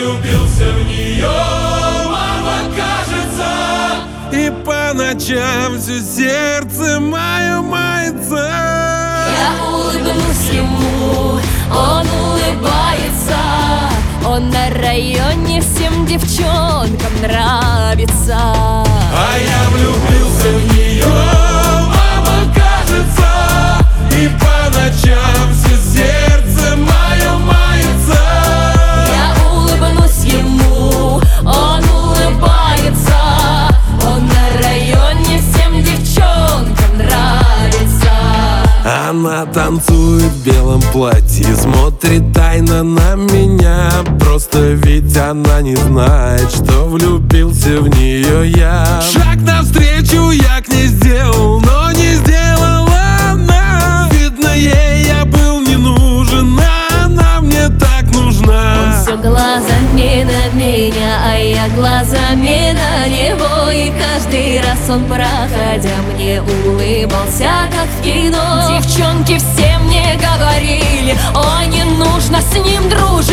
влюбился в нее, мама, кажется. И по ночам все сердце мое мается. Я улыбнусь ему, он улыбается. Он на районе всем девчонкам нравится. А я влюбился в нее, мама, кажется. И по ночам все сердце мое мается. Я улыбнусь ему, он улыбается. Он на районе всем девчонкам нравится. Она танцует в белом платье, смотрит тайно на меня. Просто ведь она не знает, что влюбился в нее я. Шаг навстречу я к ней сделал, но не сделала она. Видно, ей я был не нужен, а она мне так нужна. Все глазами на меня, а я глазами на него. И каждый раз он, проходя, мне улыбался, как в кино. Девчонки все мне говорили: ой, не нужно с ним дружить.